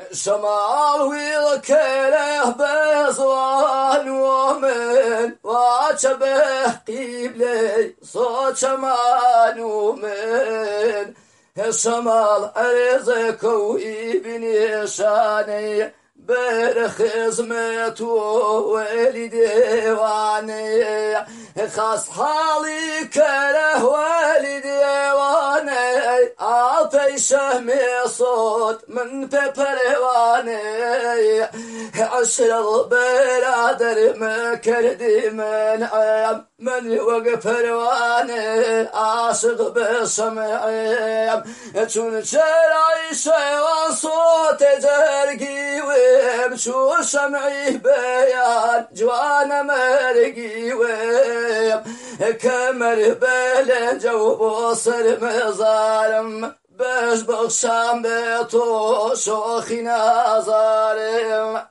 شمال والكره بزوان ومن وشبه قبلي صوت شمان ومن الشمال أرزك وابن شاني برخزمت والدي واني خاص حالي كره والدي واني عطي شهمي صوت من ببرواني عشر البرادر مكردي من عام من وقف رواني عاشق بسمعي تون شرعي شوان صوت جرقي ومشو شمعي بيان جوان مرقي ويم كمر بلن جو بوصر مظالم باش بخشام بيتو شوخي نظالم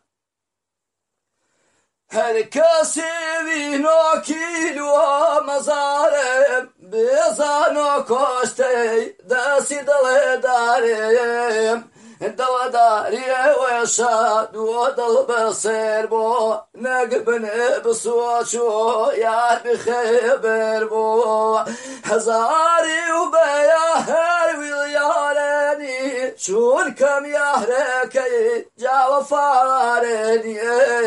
هركسي بينو كيلو مزارم بيزانو كوشتي داسي دلدارم دلداري وشاد ودل بصير بو نقبن بصوتشو يا بخبر بو هزاري وبيا هروي الياراني شون كم يهركي جاو فارني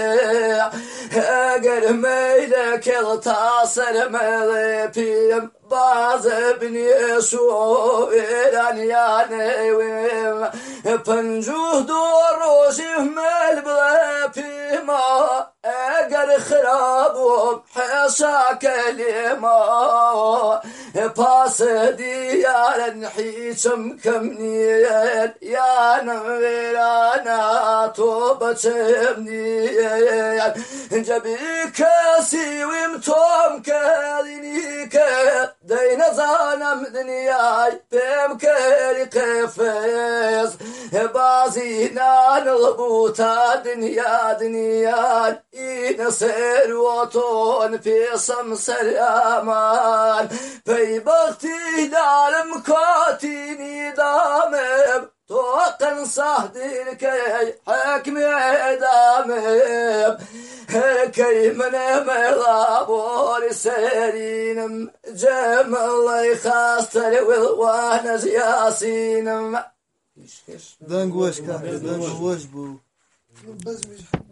اگر ميلك التصر ملبيم باز بني شو إيران يعني ويم پنجوه دور روشي مل بلا بيما اگر خرابو حشا كلمة باس ديارن حيشم كمنيين يا نويرانا توبتمنيين جبيك سيويم توم كالينيك دين زانم دنياي بمكري قفز بازينا نلبوتا دنيا دنيا ينسر وطون في سمسر امان في بغتي دارم كاتيني دامم توقن صهدي كي حكم دامم كي من مغابور سرينم جمال خاستر والوان ياسينم دنگ وش بو